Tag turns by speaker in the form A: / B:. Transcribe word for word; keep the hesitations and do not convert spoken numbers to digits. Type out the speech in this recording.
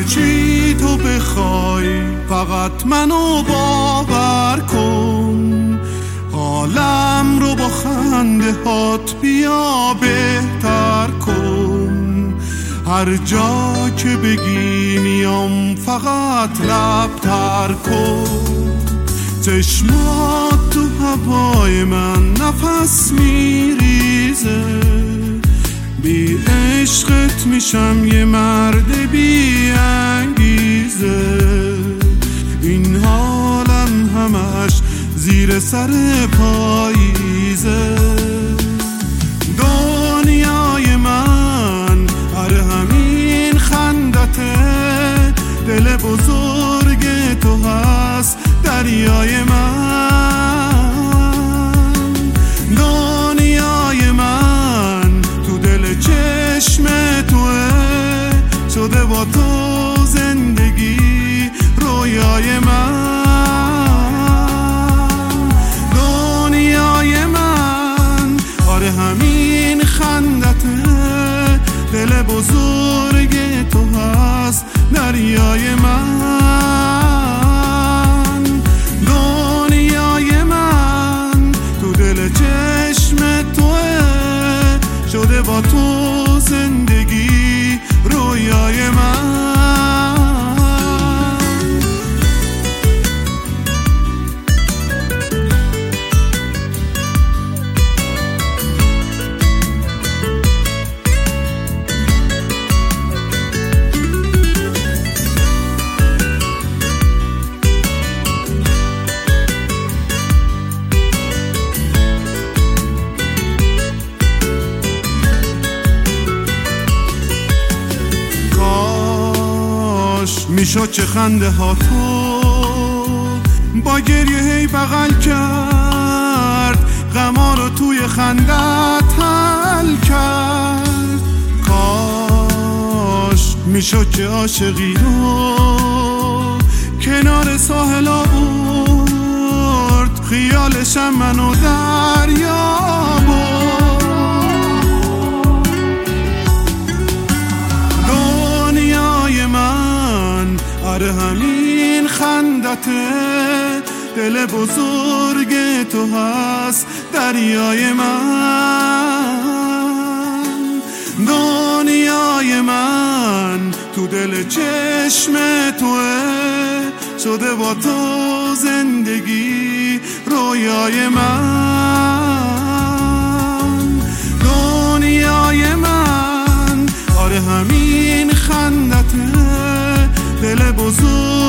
A: هرچی تو بخوای فقط منو باور کن. حالم رو با خنده هات بیا بهتر کن. هر جا که بگی میام فقط لبتر کن. چشمات تو هوای من نفس میریزه، بی عشقت میشم یه مرد بی انگیزه. این حالم همش زیر سر پاییزه. دنیای من آره همین خندته، دل بزرگ تو هست دریای من. دنیای من تو دل چشم توه، شده با تو زندگی رویای من. دنیای من آره همین خندته، دل بزرگ تو هست دریای من. دنیای من تو دل چشم توه، شده با تو زندگی رویای من. میشد چه خنده ها تو با گریه هی بغل کرد، غما رو توی خندت حل کرد. کاش میشد که عاشقی رو کنار ساحل آورد، خیالشم منو دریا برد. دنیای من آره همین خندته، دل بزرگ تو هست دریای من. دنیای من تو دل چشم توه، شده با تو زندگی رویای من. دنیای من آره همین خندته، دل بزرگ